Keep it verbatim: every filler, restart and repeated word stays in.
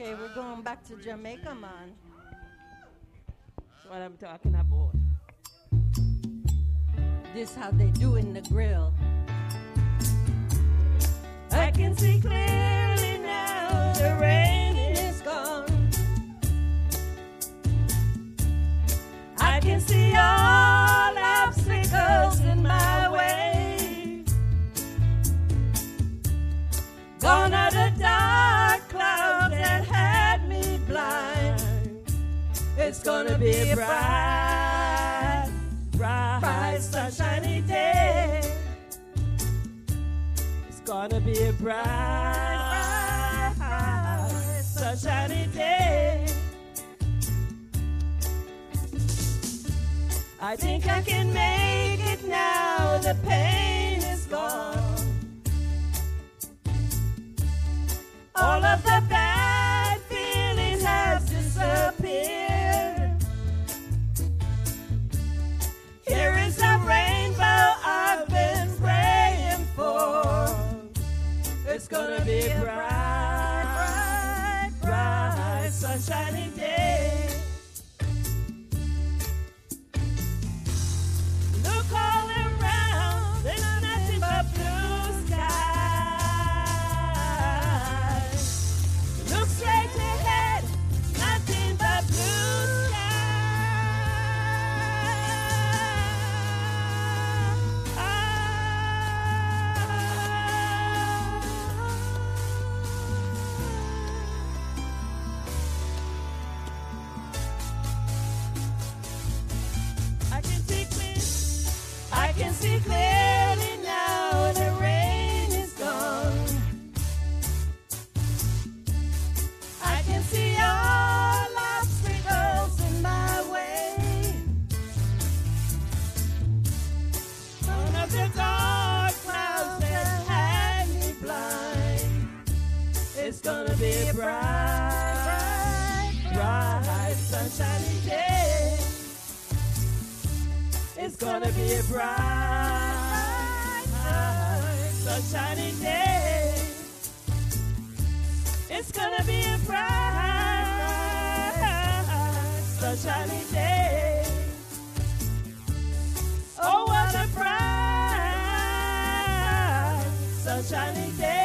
Okay, we're going back to Jamaica, man. That's what I'm talking about. This how they do in the grill. I can see clearly now the rain is gone. I can see all obstacles in my way. Gone are the dark clouds that had me blind. It's gonna be a bright, bright, bright sunshiny day. It's gonna be a bright, bright sunshiny day. I think I can make it now. The pain is gone. All of the bad feelings have disappeared. Here is a rainbow I've been praying for. It's gonna be a bright, bright, bright, sunshiny day. Look all around, there's nothing but blue sky. Look straight ahead, nothing but blue I can see clear, I can see clearly now. The rain is gone. I can see all obstacles in my way. None of the dark clouds that had me blind. It's gonna be a bright, bright, sunshiny day. It's gonna be a bright, bright, sunshiny day. It's gonna be a bright, sunshiny day. Oh, what a bright, sunshiny day.